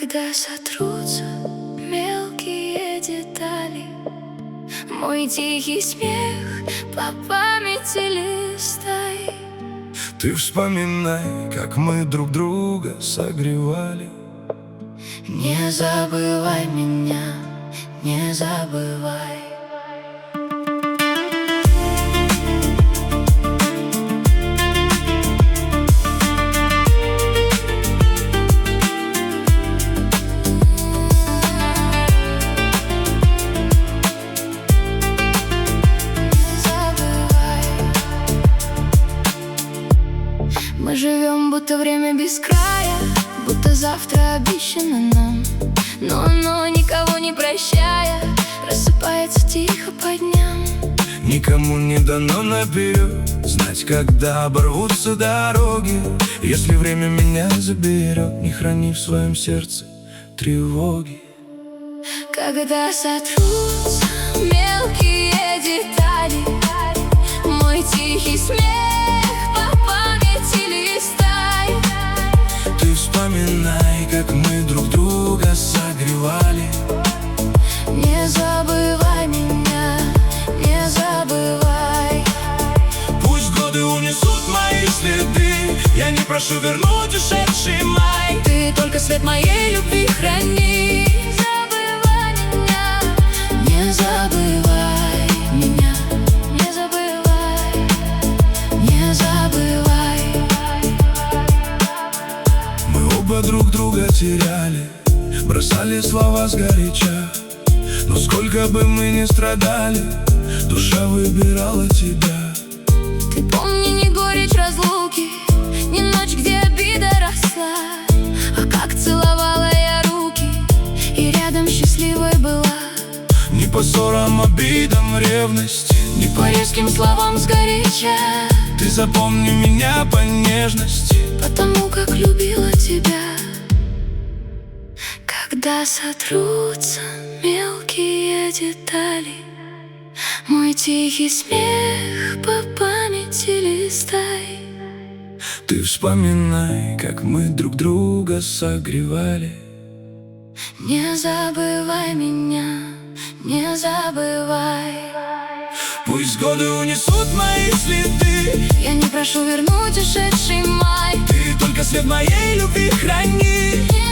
Когда сотрутся мелкие детали, мой тихий смех по памяти листай. Ты вспоминай, как мы друг друга согревали. Не забывай меня, не забывай. Мы живем, будто время без края, будто завтра обещано нам. Но оно, никого не прощая, рассыпается тихо по дням. Никому не дано наперед знать, когда оборвутся дороги. Если время меня заберет, не храни в своем сердце тревоги. Когда сотрутся мелкие детали, мой тихий смех по памяти листай. Ты вспоминай, как мы друг друга согревали. Не забывай меня, не забывай. Пусть годы унесут мои следы, я не прошу вернуть ушедший май. Ты только свет моей любви храни. Не забывай меня, не забывай, не забывай. Мы оба друг друга теряли, бросали слова сгоряча. Но сколько бы мы ни страдали, душа выбирала тебя. Ты помни не горечь разлуки, не ночь, где обида росла, а как целовала я руки и рядом счастливой была. Не по ссорам, обидам, ревности, Не по резким словам сгоряча, ты запомни меня по нежности. потому как любила тебя. Когда сотрутся мелкие детали, мой тихий смех по памяти листай. Ты вспоминай, как мы друг друга согревали. Не забывай меня, не забывай. Пусть годы унесут мои следы, Я не прошу вернуть ушедший май. ты только свет моей любви храни. Не